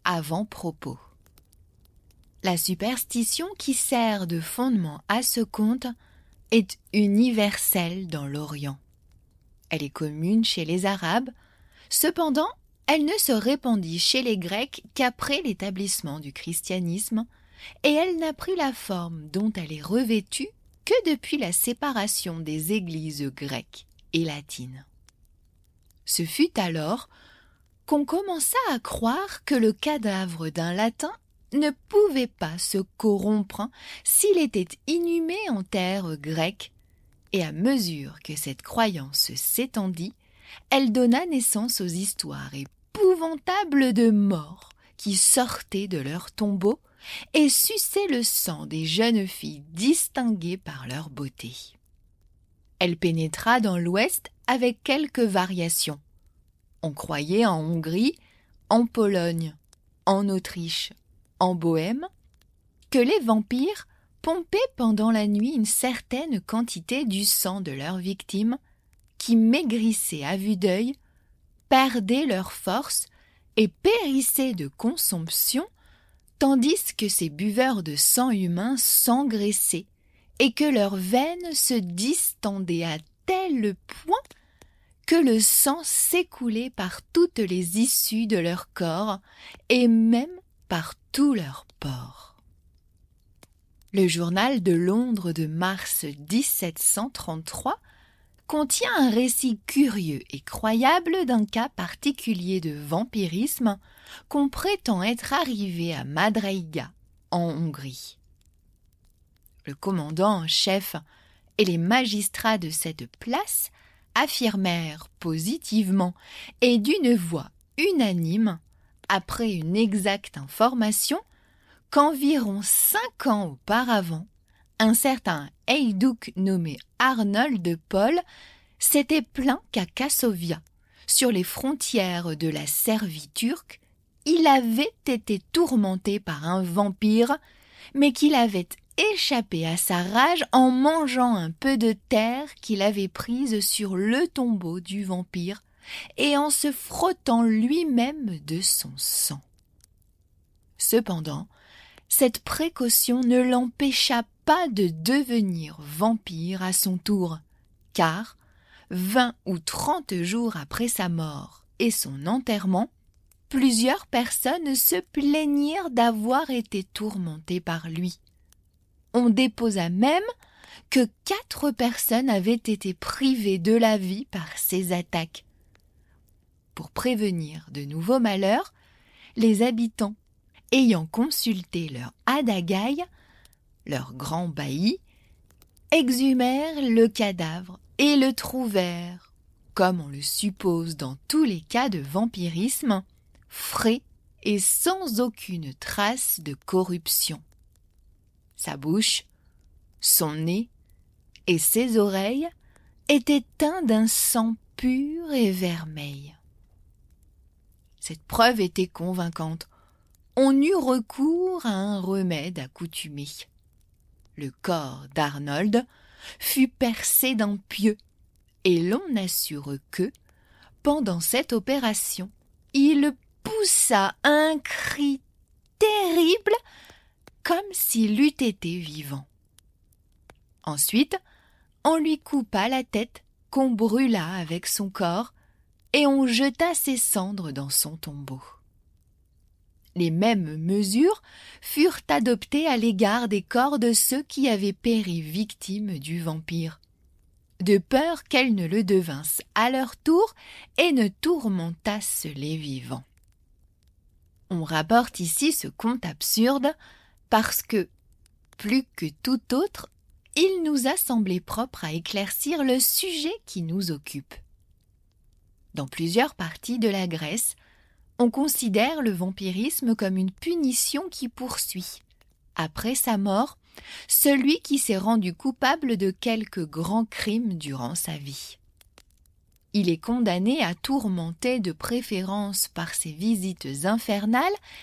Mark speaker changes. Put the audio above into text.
Speaker 1: avant-propos. La superstition qui sert de fondement à ce conte est universelle dans l'Orient. Elle est commune chez les Arabes, cependant, elle ne se répandit chez les Grecs qu'après l'établissement du christianisme, et elle n'a pris la forme dont elle est revêtue que depuis la séparation des églises grecques et latines. Ce fut alors qu'on commença à croire que le cadavre d'un latin ne pouvait pas se corrompre s'il était inhumé en terre grecque, et à mesure que cette croyance s'étendit, elle donna naissance aux histoires épouvantables de morts qui sortaient de leurs tombeaux et suçaient le sang des jeunes filles distinguées par leur beauté. Elle pénétra dans l'Ouest avec quelques variations. On croyait en Hongrie, en Pologne, en Autriche, en Bohême, que les vampires pompaient pendant la nuit une certaine quantité du sang de leurs victimes, qui maigrissaient à vue d'œil, perdaient leur force et périssaient de consomption, tandis que ces buveurs de sang humain s'engraissaient et que leurs veines se distendaient à tel point que le sang s'écoulait par toutes les issues de leur corps et même par tous leurs pores. Le journal de Londres de mars 1733 contient un récit curieux et croyable d'un cas particulier de vampirisme qu'on prétend être arrivé à Madreïga, en Hongrie. Le commandant en chef et les magistrats de cette place affirmèrent positivement et d'une voix unanime, après une exacte information, qu'environ 5 ans auparavant, un certain Heiduc nommé Arnold Paul s'était plaint qu'à Kassovia, sur les frontières de la Servie turque, il avait été tourmenté par un vampire, mais qu'il avait échappé à sa rage en mangeant un peu de terre qu'il avait prise sur le tombeau du vampire et en se frottant lui-même de son sang. Cependant, cette précaution ne l'empêcha pas de devenir vampire à son tour, car, 20 ou 30 jours après sa mort et son enterrement, plusieurs personnes se plaignirent d'avoir été tourmentées par lui. On déposa même que 4 personnes avaient été privées de la vie par ces attaques. Pour prévenir de nouveaux malheurs, les habitants, ayant consulté leur adagaï, leur grand bailli, exhumèrent le cadavre et le trouvèrent, comme on le suppose dans tous les cas de vampirisme, frais et sans aucune trace de corruption. Sa bouche, son nez et ses oreilles étaient teints d'un sang pur et vermeil. Cette preuve était convaincante. On eut recours à un remède accoutumé. Le corps d'Arnold fut percé d'un pieu, et l'on assure que, pendant cette opération, il poussa un cri terrible, comme s'il eût été vivant. Ensuite, on lui coupa la tête qu'on brûla avec son corps, et on jeta ses cendres dans son tombeau. Les mêmes mesures furent adoptées à l'égard des corps de ceux qui avaient péri victimes du vampire, de peur qu'elles ne le devinssent à leur tour et ne tourmentassent les vivants. On rapporte ici ce conte absurde parce que, plus que tout autre, il nous a semblé propre à éclaircir le sujet qui nous occupe. Dans plusieurs parties de la Grèce, on considère le vampirisme comme une punition qui poursuit, après sa mort, celui qui s'est rendu coupable de quelque grand crime durant sa vie. Il est condamné à tourmenter de préférence par ses visites infernales